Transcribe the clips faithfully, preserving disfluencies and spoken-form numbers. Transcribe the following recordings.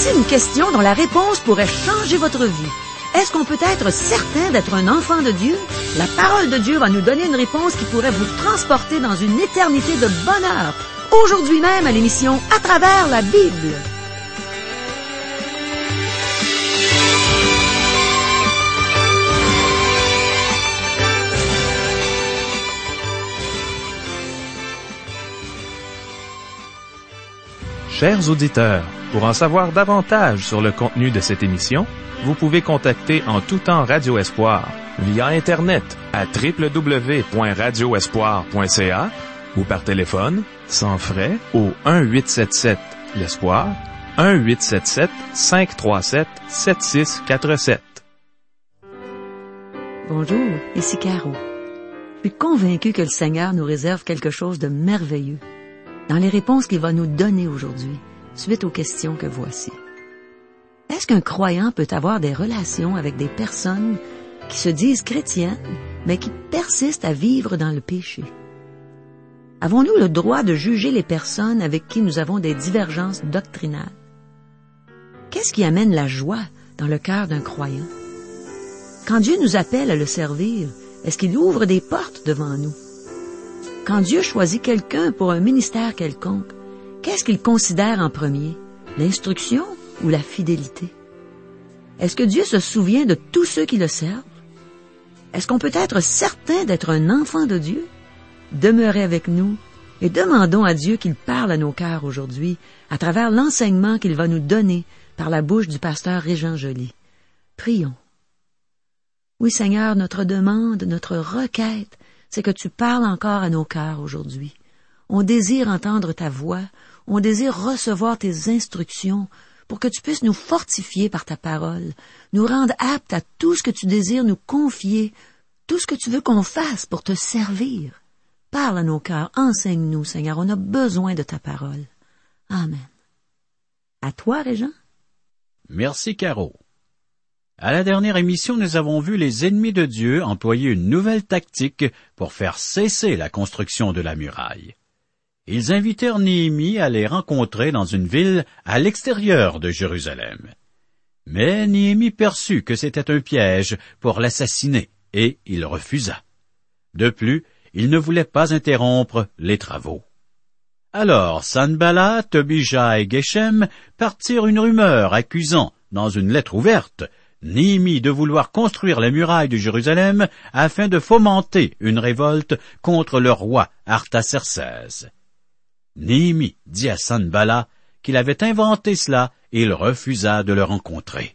Voici une question dont la réponse pourrait changer votre vie. Est-ce qu'on peut être certain d'être un enfant de Dieu? La parole de Dieu va nous donner une réponse qui pourrait vous transporter dans une éternité de bonheur. Aujourd'hui même à l'émission À travers la Bible. Chers auditeurs, pour en savoir davantage sur le contenu de cette émission, vous pouvez contacter en tout temps Radio Espoir via Internet à w w w point radio espoir point c a ou par téléphone, sans frais, au un huit sept sept l'Espoir, un huit sept sept cinq trois sept sept six quatre sept. Bonjour, ici Caro. Je suis convaincue que le Seigneur nous réserve quelque chose de merveilleux dans les réponses qu'il va nous donner aujourd'hui, suite aux questions que voici. Est-ce qu'un croyant peut avoir des relations avec des personnes qui se disent chrétiennes, mais qui persistent à vivre dans le péché? Avons-nous le droit de juger les personnes avec qui nous avons des divergences doctrinales? Qu'est-ce qui amène la joie dans le cœur d'un croyant? Quand Dieu nous appelle à le servir, est-ce qu'il ouvre des portes devant nous? Quand Dieu choisit quelqu'un pour un ministère quelconque, qu'est-ce qu'il considère en premier? L'instruction ou la fidélité? Est-ce que Dieu se souvient de tous ceux qui le servent? Est-ce qu'on peut être certain d'être un enfant de Dieu? Demeurez avec nous et demandons à Dieu qu'il parle à nos cœurs aujourd'hui à travers l'enseignement qu'il va nous donner par la bouche du pasteur Régent Joly. Prions. Oui, Seigneur, notre demande, notre requête, c'est que tu parles encore à nos cœurs aujourd'hui. On désire entendre ta voix, on désire recevoir tes instructions pour que tu puisses nous fortifier par ta parole, nous rendre aptes à tout ce que tu désires nous confier, tout ce que tu veux qu'on fasse pour te servir. Parle à nos cœurs, enseigne-nous, Seigneur, on a besoin de ta parole. Amen. À toi, Régent. Merci, Caro. À la dernière émission, nous avons vu les ennemis de Dieu employer une nouvelle tactique pour faire cesser la construction de la muraille. Ils invitèrent Néhémie à les rencontrer dans une ville à l'extérieur de Jérusalem. Mais Néhémie perçut que c'était un piège pour l'assassiner, et il refusa. De plus, il ne voulait pas interrompre les travaux. Alors Sanballat, Tobija et Geshem partirent une rumeur accusant, dans une lettre ouverte, Néhémie de vouloir construire les murailles de Jérusalem afin de fomenter une révolte contre le roi Artaxerxès. Néhémie dit à Sanballat qu'il avait inventé cela et il refusa de le rencontrer.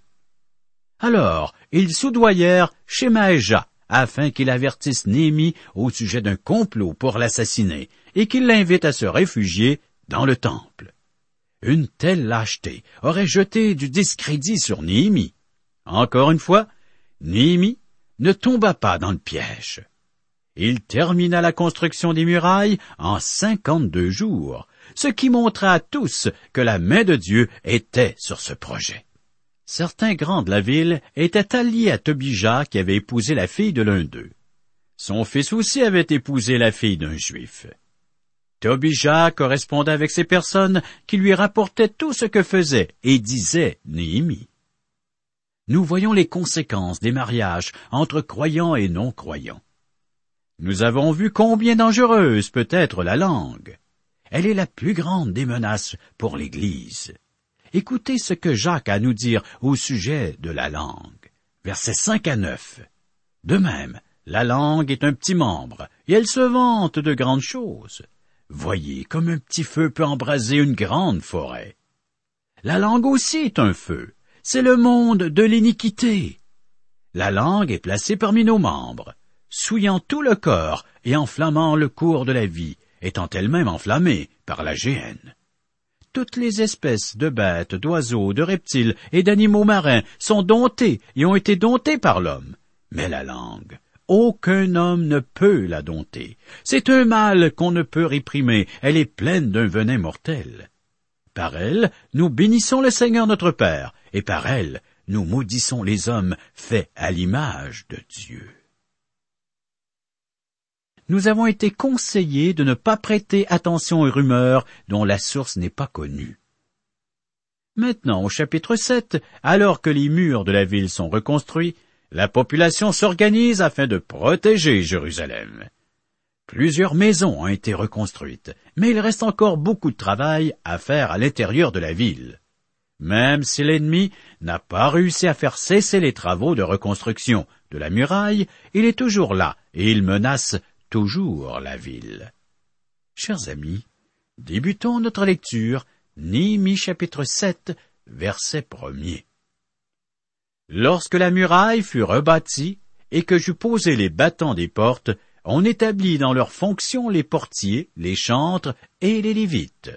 Alors, ils soudoyèrent Shemaéja afin qu'il avertisse Néhémie au sujet d'un complot pour l'assassiner et qu'il l'invite à se réfugier dans le temple. Une telle lâcheté aurait jeté du discrédit sur Néhémie. Encore une fois, Néhémie ne tomba pas dans le piège. Il termina la construction des murailles en cinquante-deux jours, ce qui montra à tous que la main de Dieu était sur ce projet. Certains grands de la ville étaient alliés à Tobija qui avait épousé la fille de l'un d'eux. Son fils aussi avait épousé la fille d'un Juif. Tobija correspondait avec ces personnes qui lui rapportaient tout ce que faisait et disait Néhémie. Nous voyons les conséquences des mariages entre croyants et non-croyants. Nous avons vu combien dangereuse peut être la langue. Elle est la plus grande des menaces pour l'Église. Écoutez ce que Jacques a à nous dire au sujet de la langue. Versets cinq à neuf. De même, la langue est un petit membre, et elle se vante de grandes choses. Voyez comme un petit feu peut embraser une grande forêt. La langue aussi est un feu. C'est le monde de l'iniquité. La langue est placée parmi nos membres, souillant tout le corps et enflammant le cours de la vie, étant elle-même enflammée par la géhenne. Toutes les espèces de bêtes, d'oiseaux, de reptiles et d'animaux marins sont domptées et ont été domptées par l'homme. Mais la langue, aucun homme ne peut la dompter. C'est un mal qu'on ne peut réprimer, elle est pleine d'un venin mortel. Par elle, nous bénissons le Seigneur notre Père, et par elle, nous maudissons les hommes faits à l'image de Dieu. Nous avons été conseillés de ne pas prêter attention aux rumeurs dont la source n'est pas connue. Maintenant, au chapitre sept, alors que les murs de la ville sont reconstruits, la population s'organise afin de protéger Jérusalem. Plusieurs maisons ont été reconstruites, mais il reste encore beaucoup de travail à faire à l'intérieur de la ville. Même si l'ennemi n'a pas réussi à faire cesser les travaux de reconstruction de la muraille, il est toujours là et il menace toujours la ville. Chers amis, débutons notre lecture, Néhémie chapitre sept, verset premier. Lorsque la muraille fut rebâtie et que j'eus posé les battants des portes, on établit dans leurs fonctions les portiers, les chantres et les lévites.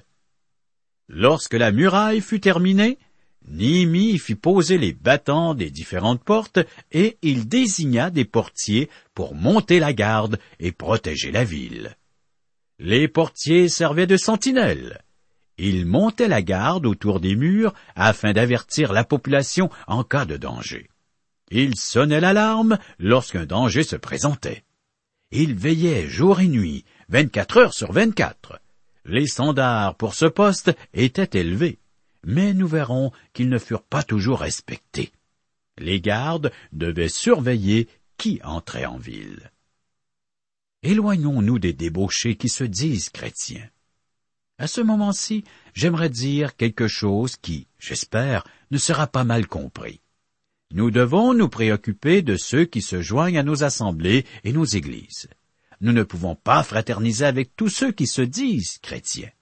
Lorsque la muraille fut terminée, Néhémie fit poser les battants des différentes portes et il désigna des portiers pour monter la garde et protéger la ville. Les portiers servaient de sentinelles. Ils montaient la garde autour des murs afin d'avertir la population en cas de danger. Ils sonnaient l'alarme lorsqu'un danger se présentait. Ils veillaient jour et nuit, vingt-quatre heures sur vingt-quatre. Les standards pour ce poste étaient élevés, mais nous verrons qu'ils ne furent pas toujours respectés. Les gardes devaient surveiller qui entrait en ville. Éloignons-nous des débauchés qui se disent chrétiens. À ce moment-ci, j'aimerais dire quelque chose qui, j'espère, ne sera pas mal compris. Nous devons nous préoccuper de ceux qui se joignent à nos assemblées et nos églises. Nous ne pouvons pas fraterniser avec tous ceux qui se disent chrétiens.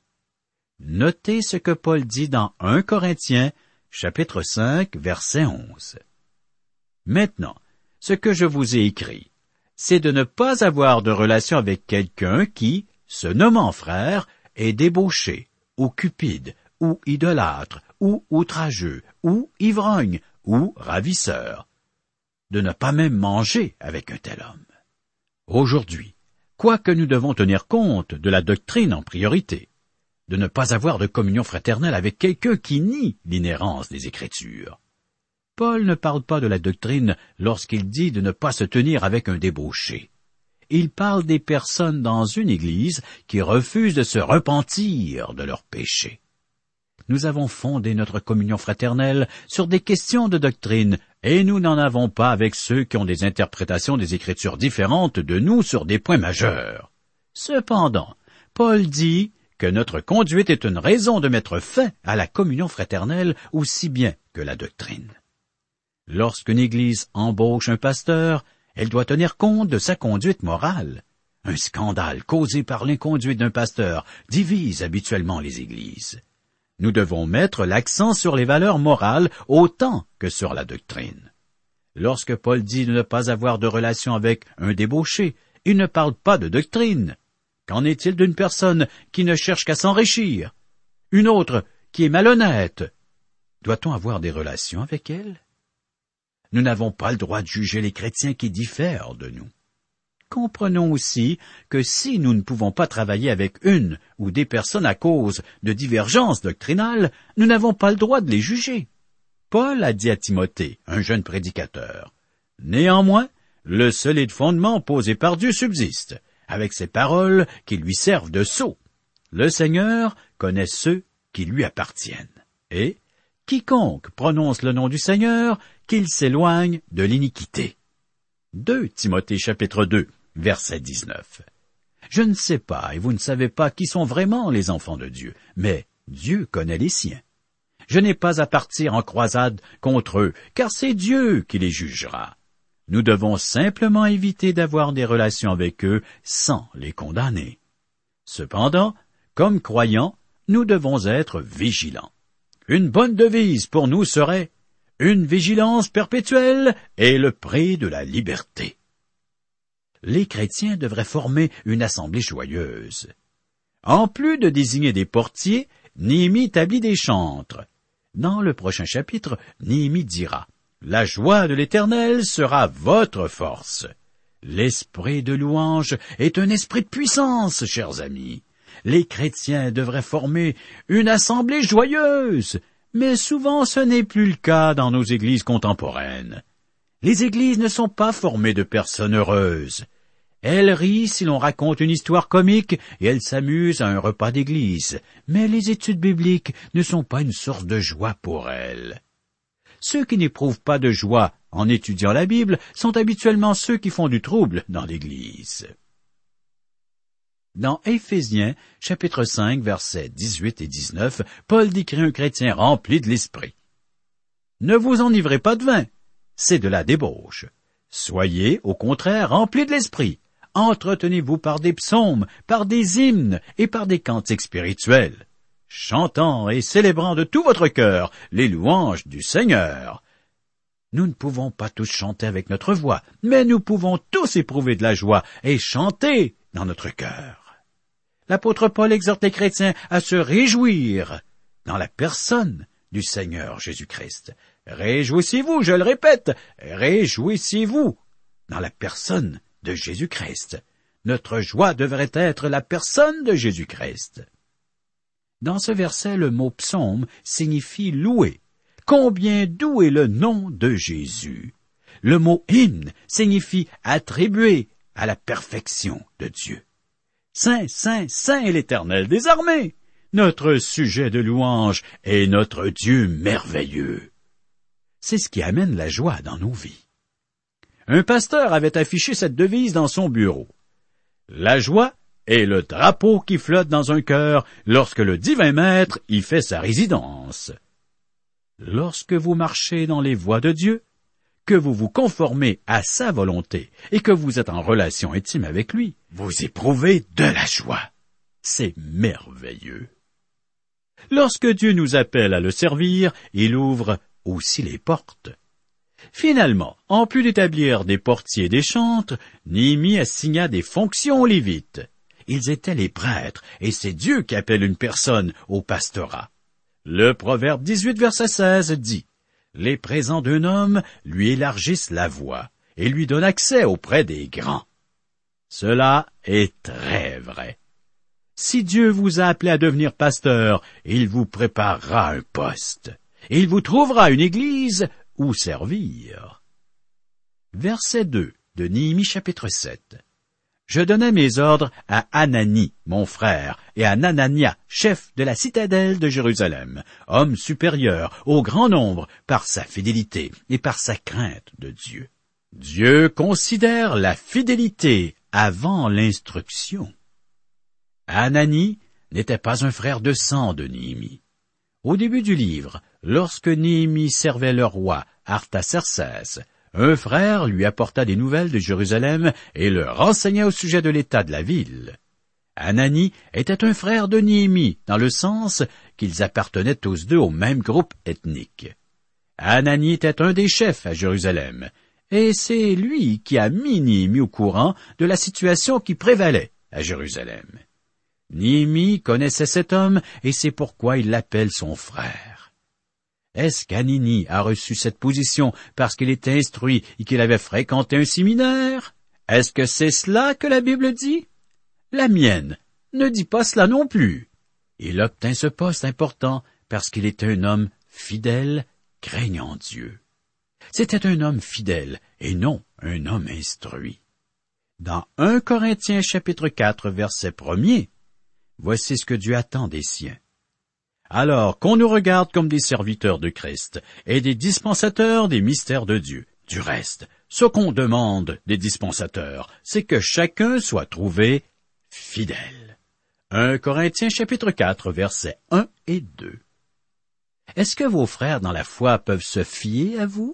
Notez ce que Paul dit dans un Corinthiens, chapitre cinq, verset onze. Maintenant, ce que je vous ai écrit, c'est de ne pas avoir de relation avec quelqu'un qui, se nommant frère, est débauché, ou cupide, ou idolâtre, ou outrageux, ou ivrogne, ou ravisseur, de ne pas même manger avec un tel homme. Aujourd'hui, quoique nous devons tenir compte de la doctrine en priorité, de ne pas avoir de communion fraternelle avec quelqu'un qui nie l'inhérence des Écritures. Paul ne parle pas de la doctrine lorsqu'il dit de ne pas se tenir avec un débauché. Il parle des personnes dans une église qui refusent de se repentir de leurs péchés. Nous avons fondé notre communion fraternelle sur des questions de doctrine, et nous n'en avons pas avec ceux qui ont des interprétations des Écritures différentes de nous sur des points majeurs. Cependant, Paul dit que notre conduite est une raison de mettre fin à la communion fraternelle aussi bien que la doctrine. Lorsqu'une église embauche un pasteur, elle doit tenir compte de sa conduite morale. Un scandale causé par l'inconduite d'un pasteur divise habituellement les églises. Nous devons mettre l'accent sur les valeurs morales autant que sur la doctrine. Lorsque Paul dit de ne pas avoir de relation avec un débauché, il ne parle pas de doctrine. Qu'en est-il d'une personne qui ne cherche qu'à s'enrichir? Une autre qui est malhonnête? Doit-on avoir des relations avec elle? Nous n'avons pas le droit de juger les chrétiens qui diffèrent de nous. Comprenons aussi que si nous ne pouvons pas travailler avec une ou des personnes à cause de divergences doctrinales, nous n'avons pas le droit de les juger. Paul a dit à Timothée, un jeune prédicateur, « Néanmoins, le solide fondement posé par Dieu subsiste, avec ces paroles qui lui servent de sceau. Le Seigneur connaît ceux qui lui appartiennent. Et quiconque prononce le nom du Seigneur, qu'il s'éloigne de l'iniquité. » deux Timothée chapitre deux, verset dix-neuf. Je ne sais pas, et vous ne savez pas qui sont vraiment les enfants de Dieu, mais Dieu connaît les siens. Je n'ai pas à partir en croisade contre eux, car c'est Dieu qui les jugera. Nous devons simplement éviter d'avoir des relations avec eux sans les condamner. Cependant, comme croyants, nous devons être vigilants. Une bonne devise pour nous serait « Une vigilance perpétuelle est le prix de la liberté ». Les chrétiens devraient former une assemblée joyeuse. En plus de désigner des portiers, Néhémie établit des chantres. Dans le prochain chapitre, Néhémie dira « La joie de l'Éternel sera votre force ». L'esprit de louange est un esprit de puissance, chers amis. Les chrétiens devraient former une assemblée joyeuse, mais souvent ce n'est plus le cas dans nos églises contemporaines. Les églises ne sont pas formées de personnes heureuses. Elle rit si l'on raconte une histoire comique et elle s'amuse à un repas d'église. Mais les études bibliques ne sont pas une source de joie pour elle. Ceux qui n'éprouvent pas de joie en étudiant la Bible sont habituellement ceux qui font du trouble dans l'église. Dans Éphésiens, chapitre cinq, versets dix-huit et dix-neuf, Paul décrit un chrétien rempli de l'esprit. « Ne vous enivrez pas de vin, c'est de la débauche. Soyez, au contraire, remplis de l'esprit. Entretenez-vous par des psaumes, par des hymnes et par des cantiques spirituels, chantant et célébrant de tout votre cœur les louanges du Seigneur. » Nous ne pouvons pas tous chanter avec notre voix, mais nous pouvons tous éprouver de la joie et chanter dans notre cœur. L'apôtre Paul exhorte les chrétiens à se réjouir dans la personne du Seigneur Jésus-Christ. Réjouissez-vous, je le répète, réjouissez-vous dans la personne de Jésus-Christ. Notre joie devrait être la personne de Jésus-Christ. Dans ce verset, le mot psaume signifie louer. Combien doux est le nom de Jésus! Le mot hymne signifie attribuer à la perfection de Dieu. Saint, Saint, Saint est l'Éternel des armées. Notre sujet de louange est notre Dieu merveilleux. C'est ce qui amène la joie dans nos vies. Un pasteur avait affiché cette devise dans son bureau. La joie est le drapeau qui flotte dans un cœur lorsque le divin maître y fait sa résidence. Lorsque vous marchez dans les voies de Dieu, que vous vous conformez à sa volonté et que vous êtes en relation intime avec lui, vous éprouvez de la joie. C'est merveilleux. Lorsque Dieu nous appelle à le servir, il ouvre aussi les portes. Finalement, en plus d'établir des portiers et des chantres, Néhémie assigna des fonctions aux Lévites. Ils étaient les prêtres, et c'est Dieu qui appelle une personne au pastorat. Le Proverbe dix-huit, verset seize dit « Les présents d'un homme lui élargissent la voie et lui donnent accès auprès des grands. » Cela est très vrai. Si Dieu vous a appelé à devenir pasteur, il vous préparera un poste. Et il vous trouvera une église où servir. Verset deux de Néhémie chapitre sept. Je donnai mes ordres à Hanani, mon frère, et à Nanania, chef de la citadelle de Jérusalem, homme supérieur au grand nombre par sa fidélité et par sa crainte de Dieu. Dieu considère la fidélité avant l'instruction. Hanani n'était pas un frère de sang de Néhémie. Au début du livre, lorsque Néhémie servait le roi Artaxerxès, un frère lui apporta des nouvelles de Jérusalem et le renseigna au sujet de l'état de la ville. Hanani était un frère de Néhémie, dans le sens qu'ils appartenaient tous deux au même groupe ethnique. Hanani était un des chefs à Jérusalem, et c'est lui qui a mis Néhémie au courant de la situation qui prévalait à Jérusalem. Néhémie connaissait cet homme, et c'est pourquoi il l'appelle son frère. Est-ce qu'Hanani a reçu cette position parce qu'il était instruit et qu'il avait fréquenté un séminaire? Est-ce que c'est cela que la Bible dit? La mienne ne dit pas cela non plus. Il obtint ce poste important parce qu'il était un homme fidèle, craignant Dieu. C'était un homme fidèle et non un homme instruit. Dans un Corinthiens chapitre quatre, verset premier, voici ce que Dieu attend des siens. Alors qu'on nous regarde comme des serviteurs de Christ et des dispensateurs des mystères de Dieu. Du reste, ce qu'on demande des dispensateurs, c'est que chacun soit trouvé fidèle. un Corinthiens chapitre quatre, versets un et deux. Est-ce que vos frères dans la foi peuvent se fier à vous?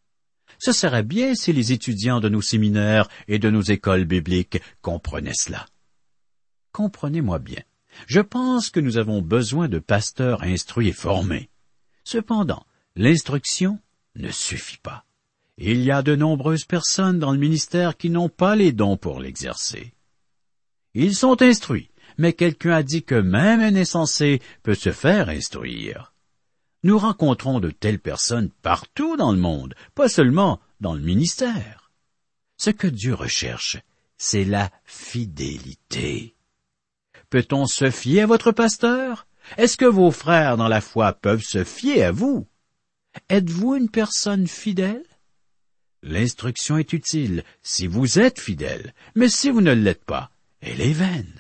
Ce serait bien si les étudiants de nos séminaires et de nos écoles bibliques comprenaient cela. Comprenez-moi bien. Je pense que nous avons besoin de pasteurs instruits et formés. Cependant, l'instruction ne suffit pas. Il y a de nombreuses personnes dans le ministère qui n'ont pas les dons pour l'exercer. Ils sont instruits, mais quelqu'un a dit que même un insensé peut se faire instruire. Nous rencontrons de telles personnes partout dans le monde, pas seulement dans le ministère. Ce que Dieu recherche, c'est la fidélité. Peut-on se fier à votre pasteur? Est-ce que vos frères dans la foi peuvent se fier à vous? Êtes-vous une personne fidèle? L'instruction est utile si vous êtes fidèle, mais si vous ne l'êtes pas, elle est vaine.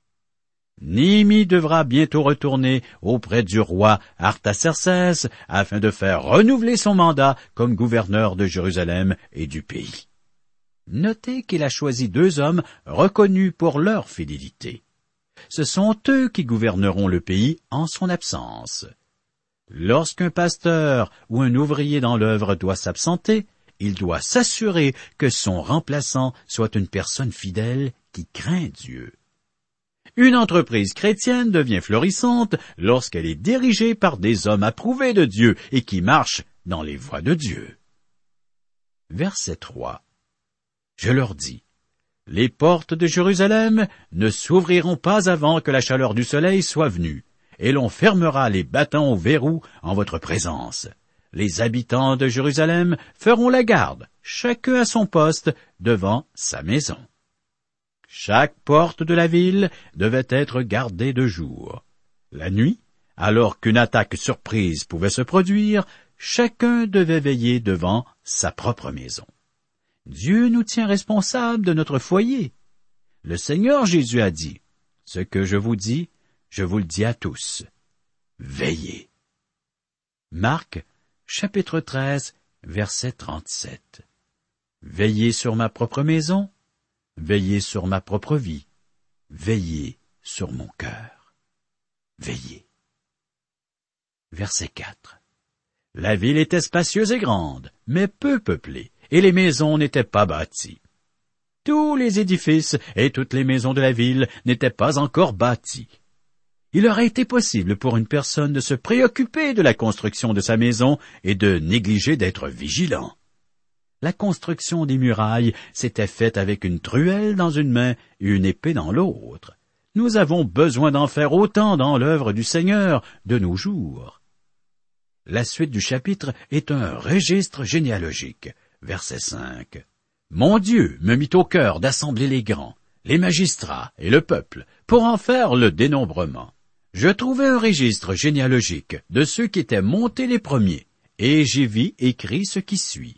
Néhémie devra bientôt retourner auprès du roi Artaxerxès afin de faire renouveler son mandat comme gouverneur de Jérusalem et du pays. Notez qu'il a choisi deux hommes reconnus pour leur fidélité. Ce sont eux qui gouverneront le pays en son absence. Lorsqu'un pasteur ou un ouvrier dans l'œuvre doit s'absenter, il doit s'assurer que son remplaçant soit une personne fidèle qui craint Dieu. Une entreprise chrétienne devient florissante lorsqu'elle est dirigée par des hommes approuvés de Dieu et qui marchent dans les voies de Dieu. Verset trois. Je leur dis, les portes de Jérusalem ne s'ouvriront pas avant que la chaleur du soleil soit venue, et l'on fermera les battants au verrou en votre présence. Les habitants de Jérusalem feront la garde, chacun à son poste, devant sa maison. Chaque porte de la ville devait être gardée de jour. La nuit, alors qu'une attaque surprise pouvait se produire, chacun devait veiller devant sa propre maison. Dieu nous tient responsables de notre foyer. Le Seigneur Jésus a dit, « Ce que je vous dis, je vous le dis à tous. Veillez. » Marc, chapitre treize, verset trente-sept. Veillez sur ma propre maison, veillez sur ma propre vie, veillez sur mon cœur. Veillez. Verset quatre. La ville était spacieuse et grande, mais peu peuplée, et les maisons n'étaient pas bâties. Tous les édifices et toutes les maisons de la ville n'étaient pas encore bâtis. Il aurait été possible pour une personne de se préoccuper de la construction de sa maison et de négliger d'être vigilant. La construction des murailles s'était faite avec une truelle dans une main et une épée dans l'autre. Nous avons besoin d'en faire autant dans l'œuvre du Seigneur de nos jours. La suite du chapitre est un registre généalogique. Verset cinq. Mon Dieu me mit au cœur d'assembler les grands, les magistrats et le peuple, pour en faire le dénombrement. Je trouvai un registre généalogique de ceux qui étaient montés les premiers, et j'y vis écrit ce qui suit.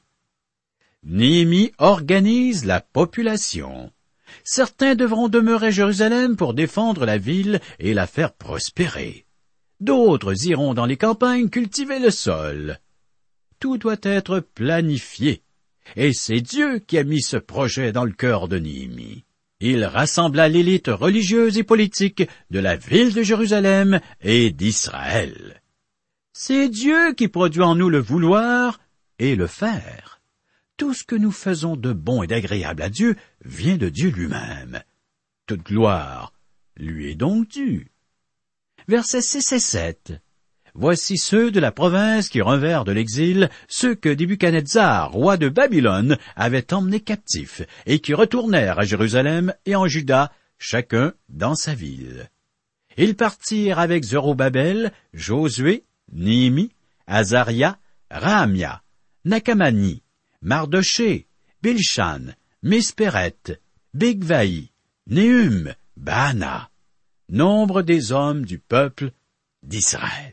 Néhémie organise la population. Certains devront demeurer à Jérusalem pour défendre la ville et la faire prospérer. D'autres iront dans les campagnes cultiver le sol. Tout doit être planifié. Et c'est Dieu qui a mis ce projet dans le cœur de Néhémie. Il rassembla l'élite religieuse et politique de la ville de Jérusalem et d'Israël. C'est Dieu qui produit en nous le vouloir et le faire. Tout ce que nous faisons de bon et d'agréable à Dieu vient de Dieu lui-même. Toute gloire lui est donc due. Versets six et sept. Voici ceux de la province qui revinrent de l'exil, ceux que Nebuchadnezzar, roi de Babylone, avait emmenés captifs, et qui retournèrent à Jérusalem et en Juda, chacun dans sa ville. Ils partirent avec Zorobabel, Josué, Néhémie, Azaria, Rahamia, Nakamani, Mardoché, Bilshan, Mispéret, Bigvaï, Néhum, Baana, nombre des hommes du peuple d'Israël.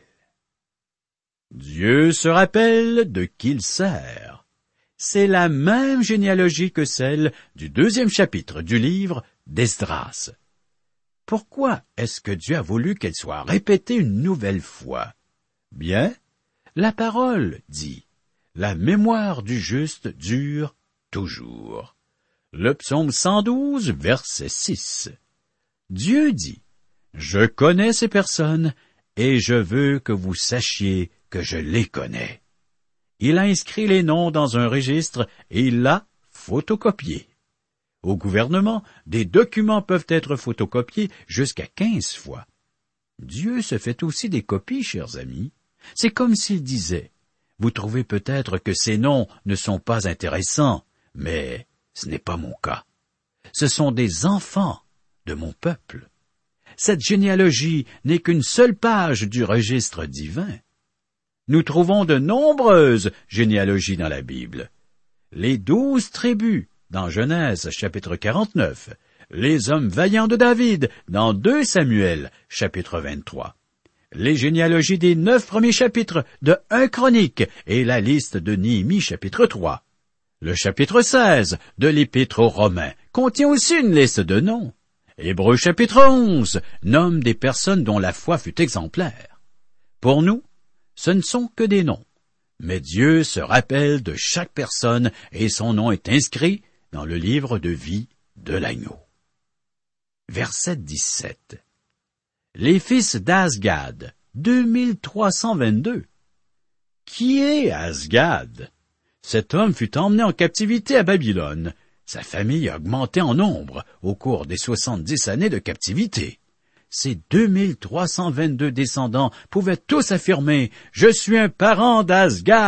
Dieu se rappelle de qui il sert. C'est la même généalogie que celle du deuxième chapitre du livre d'Esdras. Pourquoi est-ce que Dieu a voulu qu'elle soit répétée une nouvelle fois? Bien, la parole dit, la mémoire du juste dure toujours. Le psaume cent douze, verset six. Dieu dit, je connais ces personnes et je veux que vous sachiez que je les connais. Il a inscrit les noms dans un registre et il l'a photocopié. Au gouvernement, des documents peuvent être photocopiés jusqu'à quinze fois. Dieu se fait aussi des copies, chers amis. C'est comme s'il disait, vous trouvez peut-être que ces noms ne sont pas intéressants, mais ce n'est pas mon cas. Ce sont des enfants de mon peuple. Cette généalogie n'est qu'une seule page du registre divin. Nous trouvons de nombreuses généalogies dans la Bible. Les douze tribus dans Genèse chapitre quarante-neuf, les hommes vaillants de David dans deux Samuel chapitre vingt-trois, les généalogies des neuf premiers chapitres de un Chronique et la liste de Néhémie chapitre trois, Le chapitre seize de l'Épître aux Romains contient aussi une liste de noms. Hébreux chapitre onze nomme des personnes dont la foi fut exemplaire. Pour nous, ce ne sont que des noms, mais Dieu se rappelle de chaque personne et son nom est inscrit dans le livre de vie de l'agneau. Verset dix-sept. Les fils d'Azgad, deux mille trois cent vingt-deux. Qui est Azgad? Cet homme fut emmené en captivité à Babylone. Sa famille a augmenté en nombre au cours des soixante-dix années de captivité. Ces deux mille trois cent vingt-deux descendants pouvaient tous affirmer « Je suis un parent d'Azgad ».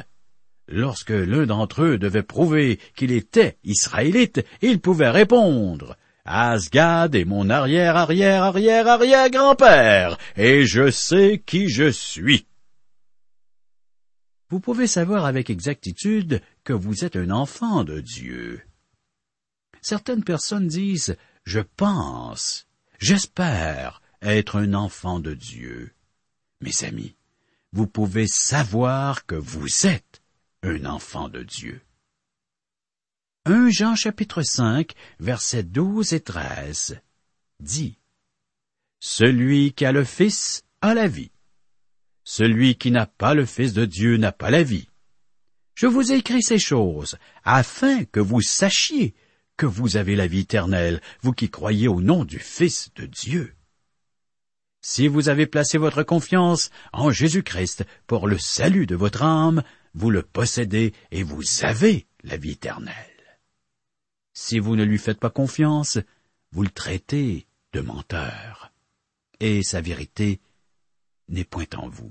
Lorsque l'un d'entre eux devait prouver qu'il était israélite, il pouvait répondre « Azgad est mon arrière-arrière-arrière-arrière-grand-père, et je sais qui je suis ». Vous pouvez savoir avec exactitude que vous êtes un enfant de Dieu. Certaines personnes disent « Je pense, j'espère être un enfant de Dieu ». Mes amis, vous pouvez savoir que vous êtes un enfant de Dieu. premier Jean chapitre cinq, versets douze et treize, dit « Celui qui a le Fils a la vie. Celui qui n'a pas le Fils de Dieu n'a pas la vie. Je vous ai écrit ces choses, afin que vous sachiez que vous avez la vie éternelle, vous qui croyez au nom du Fils de Dieu. » Si vous avez placé votre confiance en Jésus-Christ pour le salut de votre âme, vous le possédez et vous avez la vie éternelle. Si vous ne lui faites pas confiance, vous le traitez de menteur, et sa vérité n'est point en vous.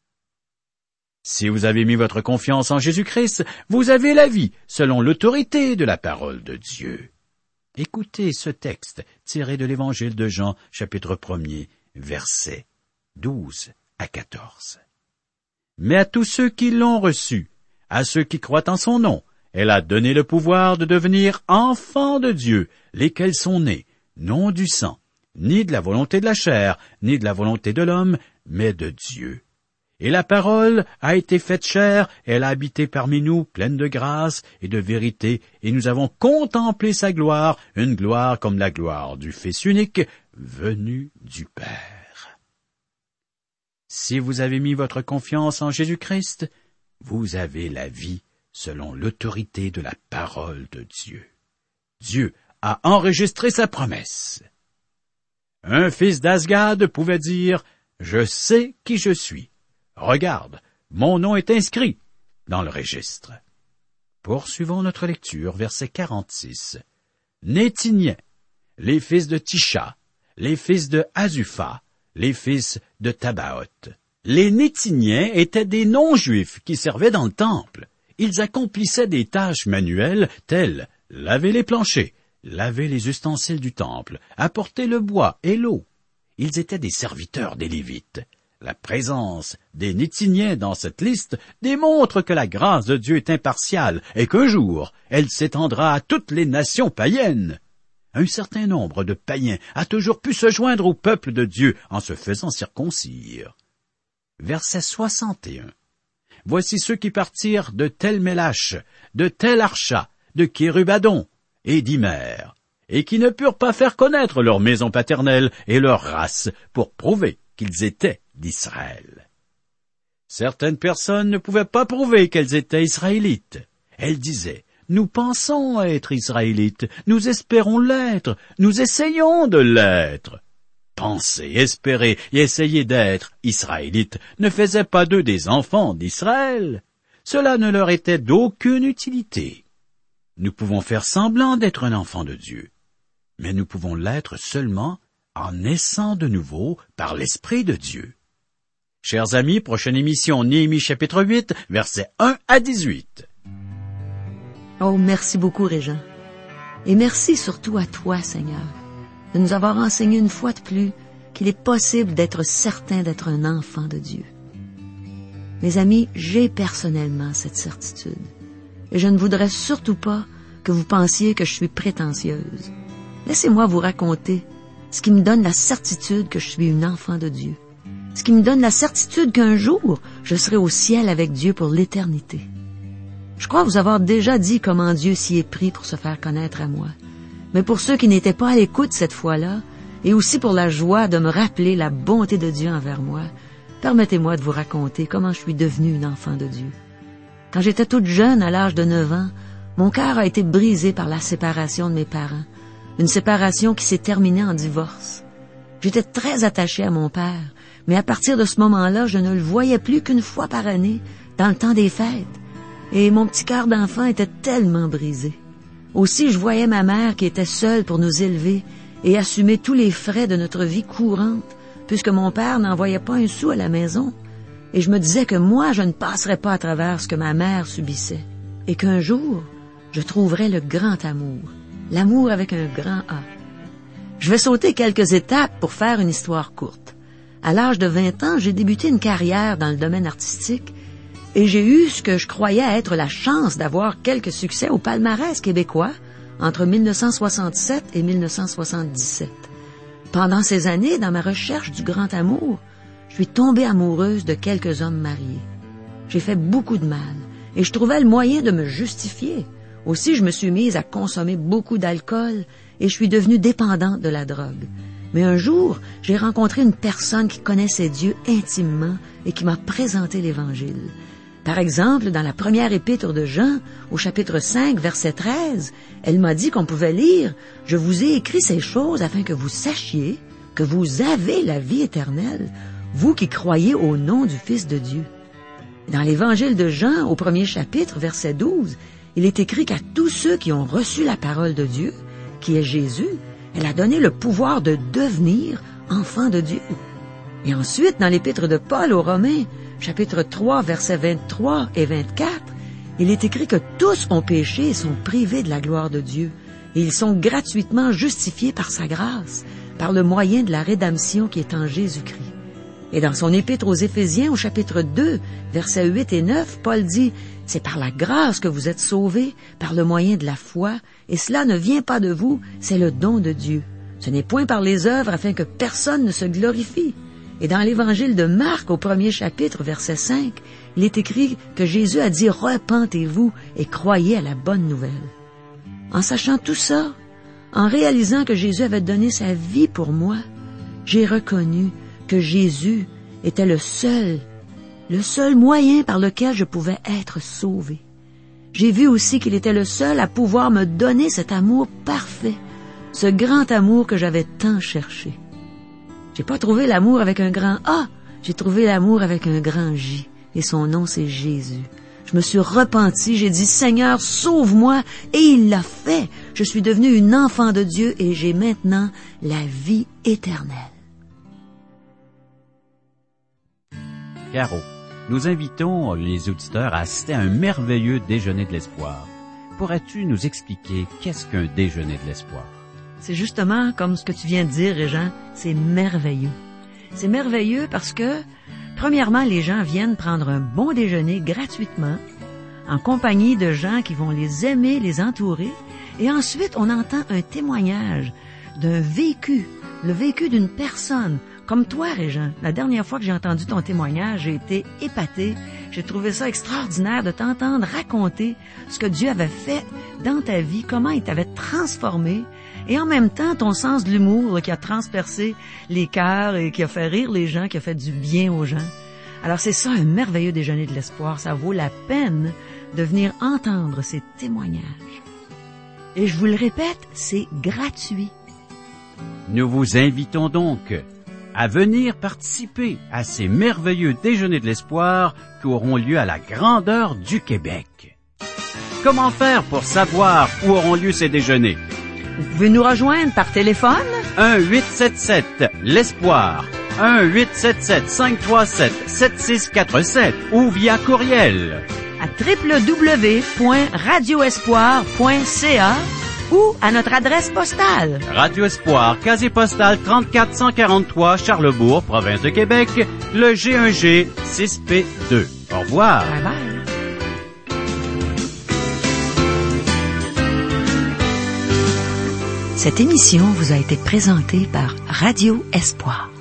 Si vous avez mis votre confiance en Jésus-Christ, vous avez la vie selon l'autorité de la parole de Dieu. Écoutez ce texte tiré de l'Évangile de Jean, chapitre premier, versets douze à quatorze. Mais à tous ceux qui l'ont reçu, à ceux qui croient en son nom, elle a donné le pouvoir de devenir enfants de Dieu, lesquels sont nés, non du sang, ni de la volonté de la chair, ni de la volonté de l'homme, mais de Dieu. Et la parole a été faite chair, elle a habité parmi nous, pleine de grâce et de vérité, et nous avons contemplé sa gloire, une gloire comme la gloire du Fils unique, venu du Père. Si vous avez mis votre confiance en Jésus-Christ, vous avez la vie selon l'autorité de la parole de Dieu. Dieu a enregistré sa promesse. Un fils d'Azgad pouvait dire « Je sais qui je suis. Regarde, mon nom est inscrit dans le registre. » Poursuivons notre lecture, verset quarante-six. Néthiniens, les fils de Tisha, les fils de Azupha, les fils de Tabaoth. Les Néthiniens étaient des non-juifs qui servaient dans le temple. Ils accomplissaient des tâches manuelles telles laver les planchers, laver les ustensiles du temple, apporter le bois et l'eau. Ils étaient des serviteurs des Lévites. La présence des Néthiniens dans cette liste démontre que la grâce de Dieu est impartiale et qu'un jour, elle s'étendra à toutes les nations païennes. Un certain nombre de païens a toujours pu se joindre au peuple de Dieu en se faisant circoncire. Verset soixante et un. Voici ceux qui partirent de Tel-Mélache, de Tel-Archa, de Kérubadon et d'Imer, et qui ne purent pas faire connaître leur maison paternelle et leur race pour prouver qu'ils étaient d'Israël. Certaines personnes ne pouvaient pas prouver qu'elles étaient israélites. Elles disaient « Nous pensons être israélites, nous espérons l'être, nous essayons de l'être. » Penser, espérer et essayer d'être israélites ne faisait pas d'eux des enfants d'Israël. Cela ne leur était d'aucune utilité. Nous pouvons faire semblant d'être un enfant de Dieu, mais nous pouvons l'être seulement en naissant de nouveau par l'Esprit de Dieu. Chers amis, prochaine émission Néhémie chapitre huit, versets un à dix-huit. Oh, merci beaucoup, Régent. Et merci surtout à toi, Seigneur, de nous avoir enseigné une fois de plus qu'il est possible d'être certain d'être un enfant de Dieu. Mes amis, j'ai personnellement cette certitude. Et je ne voudrais surtout pas que vous pensiez que je suis prétentieuse. Laissez-moi vous raconter ce qui me donne la certitude que je suis une enfant de Dieu. Ce qui me donne la certitude qu'un jour, je serai au ciel avec Dieu pour l'éternité. Je crois vous avoir déjà dit comment Dieu s'y est pris pour se faire connaître à moi. Mais pour ceux qui n'étaient pas à l'écoute cette fois-là, et aussi pour la joie de me rappeler la bonté de Dieu envers moi, permettez-moi de vous raconter comment je suis devenue une enfant de Dieu. Quand j'étais toute jeune, à l'âge de neuf ans, mon cœur a été brisé par la séparation de mes parents, une séparation qui s'est terminée en divorce. J'étais très attachée à mon père, mais à partir de ce moment-là, je ne le voyais plus qu'une fois par année, dans le temps des fêtes, et mon petit cœur d'enfant était tellement brisé. Aussi, je voyais ma mère qui était seule pour nous élever et assumer tous les frais de notre vie courante, puisque mon père n'envoyait pas un sou à la maison. Et je me disais que moi, je ne passerais pas à travers ce que ma mère subissait, et qu'un jour, je trouverais le grand amour, l'amour avec un grand A. Je vais sauter quelques étapes pour faire une histoire courte. À l'âge de vingt ans, j'ai débuté une carrière dans le domaine artistique, et j'ai eu ce que je croyais être la chance d'avoir quelques succès au palmarès québécois entre mille neuf cent soixante-sept et mille neuf cent soixante-dix-sept. Pendant ces années, dans ma recherche du grand amour, je suis tombée amoureuse de quelques hommes mariés. J'ai fait beaucoup de mal, et je trouvais le moyen de me justifier. Aussi, je me suis mise à consommer beaucoup d'alcool, et je suis devenue dépendante de la drogue. Mais un jour, j'ai rencontré une personne qui connaissait Dieu intimement et qui m'a présenté l'Évangile. Par exemple, dans la première épître de Jean, au chapitre cinq, verset treize, elle m'a dit qu'on pouvait lire « Je vous ai écrit ces choses afin que vous sachiez que vous avez la vie éternelle, vous qui croyez au nom du Fils de Dieu. » Dans l'Évangile de Jean, au premier chapitre, verset douze, il est écrit qu'à tous ceux qui ont reçu la parole de Dieu, qui est Jésus, elle a donné le pouvoir de devenir enfants de Dieu. Et ensuite, dans l'épître de Paul aux Romains, chapitre trois, versets vingt-trois et vingt-quatre, il est écrit que tous ont péché et sont privés de la gloire de Dieu, et ils sont gratuitement justifiés par sa grâce, par le moyen de la rédemption qui est en Jésus-Christ. Et dans son épître aux Éphésiens, au chapitre deux, versets huit et neuf, Paul dit « C'est par la grâce que vous êtes sauvés, par le moyen de la foi, et cela ne vient pas de vous, c'est le don de Dieu. Ce n'est point par les œuvres afin que personne ne se glorifie. » Et dans l'Évangile de Marc, au premier chapitre, verset cinq, il est écrit que Jésus a dit « Repentez-vous et croyez à la bonne nouvelle. » En sachant tout ça, en réalisant que Jésus avait donné sa vie pour moi, j'ai reconnu que Jésus était le seul, le seul moyen par lequel je pouvais être sauvé. J'ai vu aussi qu'il était le seul à pouvoir me donner cet amour parfait, ce grand amour que j'avais tant cherché. J'ai pas trouvé l'amour avec un grand A, j'ai trouvé l'amour avec un grand J, et son nom c'est Jésus. Je me suis repentie, j'ai dit « Seigneur, sauve-moi » et il l'a fait. Je suis devenue une enfant de Dieu et j'ai maintenant la vie éternelle. Caro, nous invitons les auditeurs à assister à un merveilleux déjeuner de l'espoir. Pourrais-tu nous expliquer qu'est-ce qu'un déjeuner de l'espoir? C'est justement comme ce que tu viens de dire, Régent, c'est merveilleux. C'est merveilleux parce que, premièrement, les gens viennent prendre un bon déjeuner gratuitement, en compagnie de gens qui vont les aimer, les entourer, et ensuite on entend un témoignage d'un vécu, le vécu d'une personne, comme toi, Régent. La dernière fois que j'ai entendu ton témoignage, j'ai été épatée. J'ai trouvé ça extraordinaire de t'entendre raconter ce que Dieu avait fait dans ta vie, comment il t'avait transformé, et en même temps, ton sens de l'humour là, qui a transpercé les cœurs et qui a fait rire les gens, qui a fait du bien aux gens. Alors c'est ça, un merveilleux déjeuner de l'espoir. Ça vaut la peine de venir entendre ces témoignages. Et je vous le répète, c'est gratuit. Nous vous invitons donc à venir participer à ces merveilleux déjeuners de l'espoir qui auront lieu à la grandeur du Québec. Comment faire pour savoir où auront lieu ces déjeuners? Vous pouvez nous rejoindre par téléphone. un huit sept sept l'espoir. un huit sept sept cinq trois sept sept six quatre sept ou via courriel à w w w point radio espoir point c a ou à notre adresse postale. Radio Espoir, casier postal trente-quatre cent quarante-trois, Charlebourg, province de Québec, le G un G six P deux. Au revoir. Bye bye. Cette émission vous a été présentée par Radio Espoir.